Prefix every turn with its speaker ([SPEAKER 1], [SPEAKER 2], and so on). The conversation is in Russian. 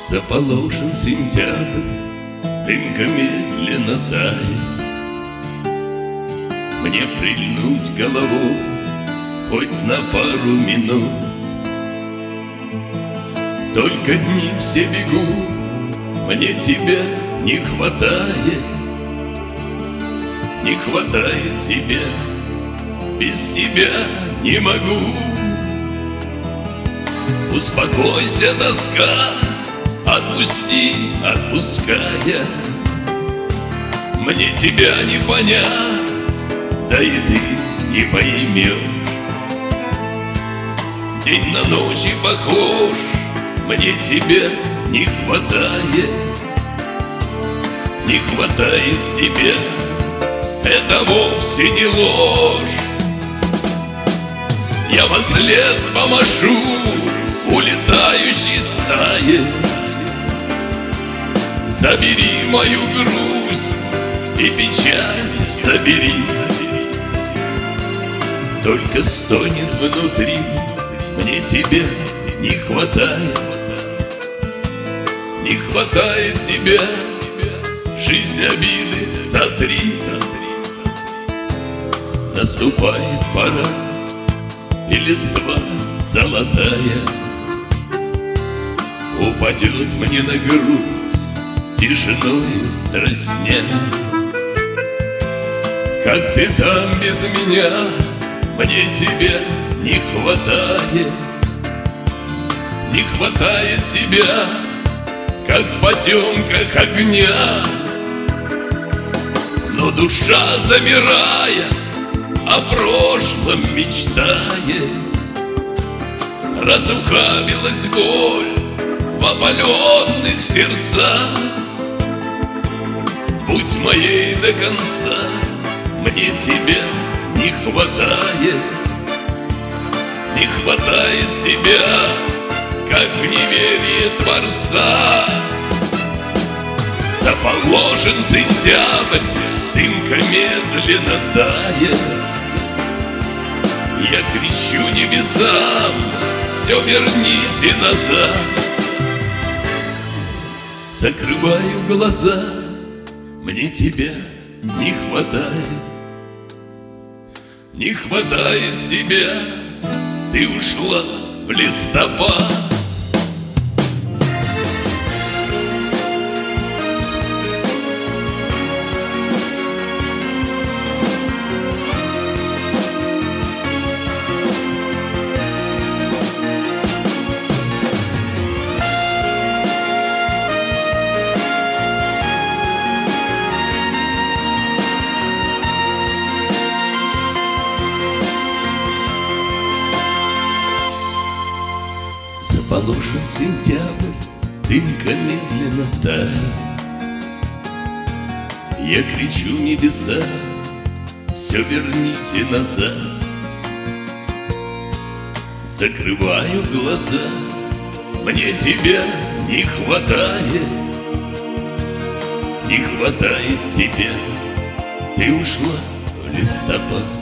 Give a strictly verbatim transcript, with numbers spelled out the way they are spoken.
[SPEAKER 1] Заполошен сентябрь, дымка медленно тает. Мне прильнуть головой хоть на пару минут. Только дни все бегут, мне тебя не хватает. Не хватает тебя, без тебя не могу. Успокойся, тоска, отпусти, отпуская. Мне тебя не понять, да и ты не поймешь. День на ночь похож, мне тебя не хватает. Не хватает тебя, это вовсе не ложь. Я во след помашу улетающей стае. Забери мою грусть и печаль забери. Только стонет внутри, мне тебя не хватает. Не хватает тебя, жизнь обиды за три. Наступает пора, и листва золотая упадет мне на грудь, тишиною дразня. Как ты там без меня, мне тебя не хватает. Не хватает тебя, как в потемках огня. Но душа, замирая, о прошлом мечтает, разухабилась боль в опаленных сердцах. Будь моей до конца, мне тебя не хватает. Не хватает тебя, как в неверие Творца. Заположен сентябрь, дымка медленно тает. Я кричу небесам, все верните назад. Закрываю глаза, мне тебя не хватает. Не хватает тебя, ты ушла в листопад. Заполошен сентябрь, дымка медленно тает. Я кричу небеса, все верните назад. Закрываю глаза, мне тебя не хватает. Не хватает тебя, ты ушла в листопад.